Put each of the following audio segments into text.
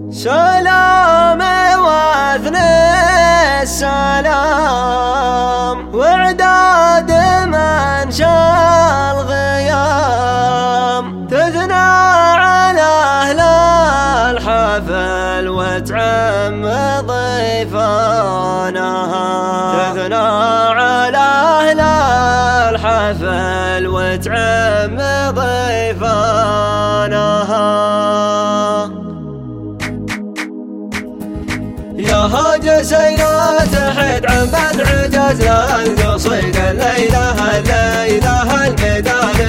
سلام واثني السلام وعداد من شاء الغيام تثنى على أهل الحفل وتعم ضيفانها تثنى على أهل الحفل وتعم ضيفانها. يا هاجسينا تحت عن بدر جزنا القصيد الليلة الليلة الميدان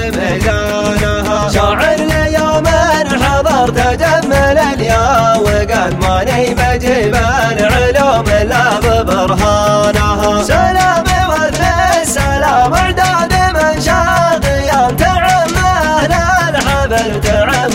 ميدانها شاعر ليوم حضر تجمل اليا وقال ماني بجيبان علوم الا ببرهانها. سلام وثني السلام اعداد من شاء قيام تعم اهل الحفل تعم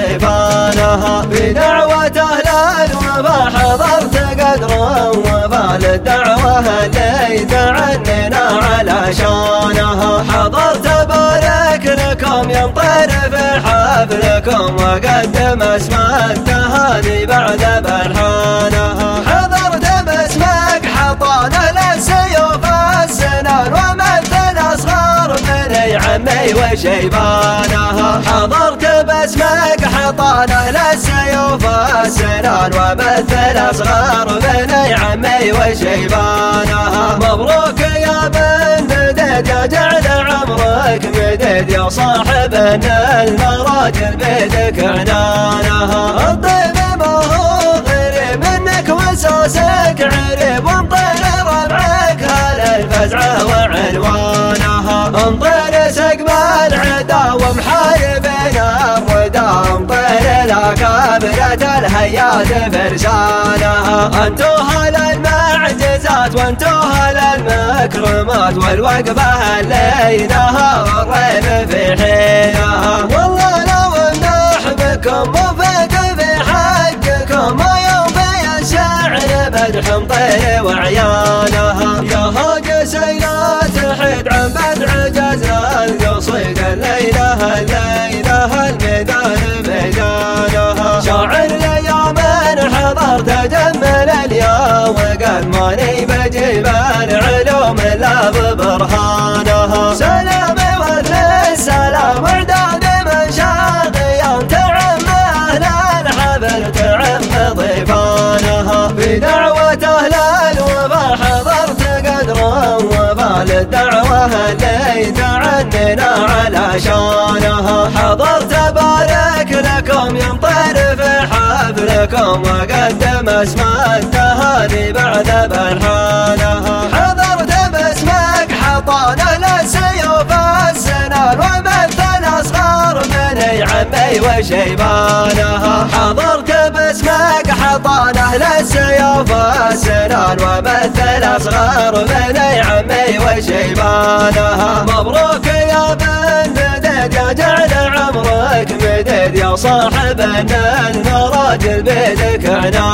ضيفانها بدعوة اهل الوفا حضرت قدرا وفا للدعوة اللي تعنينا على شانها حضرت بارك لكم ينطر في حفلكم وقدم اسم التهاني بعد بلحانها حضرت باسمك حطانا للسيوف السنان ومثل اصغر بني عمي وشيبانها حضرت باسمك حطانا للسيوف السنان ومثل اصغر بني عمي وشيبانها. مبروك يا بن مدد يا جعل عمرك مدد يا صاحب المراجل بيدك عنانها الطيب ما هو غريب منك وسوسك عريب وانطر ربعك هل الفزعه وعنوانها انطر سقم العدا ومحاربين الردى انطر الاكابرة الهيات فرسانها انتو هل المعجزات وانتو هل المكرمات والوقفة الليلها والريب في حينها والله لو امدح بكم وفك في حقكم ما يوم في الشعر مدح مطير وعيانها. يا هاجسينا تحت عن بدر جزنا القصيد الليلة الليلة الميدان ميدانها شاعر ليوم حضر تجمل اليا وقال ماني بجيبان علوم الا ببرهانها. سلام وثني السلام اعداد من شاء قيام تعم اهل الحفل تعم ضيفانها بدعوة اهل الوفا حضرت قدرا وفا للدعوة اللي تعنينا على شانها حضرت بارك لكم ينطر في حفلكم وقدم اسم التهاني بعد بلحانها حضرت باسمك حطانا للسيوف السنان ومثل اصغر بني عمي وشيبانها حضرت باسمك حطانا للسيوف السنان ومثل اصغر بني عمي وشيبانها. مبروك يا بن مدد يا جعل عمرك مدد يا صاحب المراجل بيدك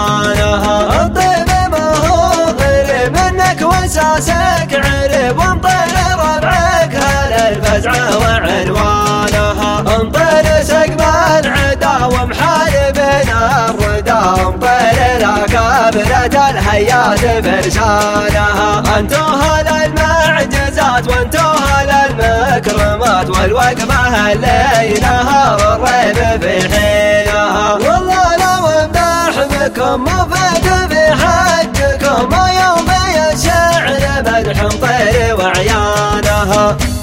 عنانها الطيب ما هو غريب منك وساسك عريب وانطر ربعك هل الفزعه وعنوانها انطر سقم العدا ومحاربين الردى انطر الاكابرة الهيات فرسانها انتو هل المعجزات وانتو هل المكرمات والوقفة الليلها والريب في حينها والله لو امدح بكم وفك في حقكم ما يوم في الشعر مدح مطير وعيانها.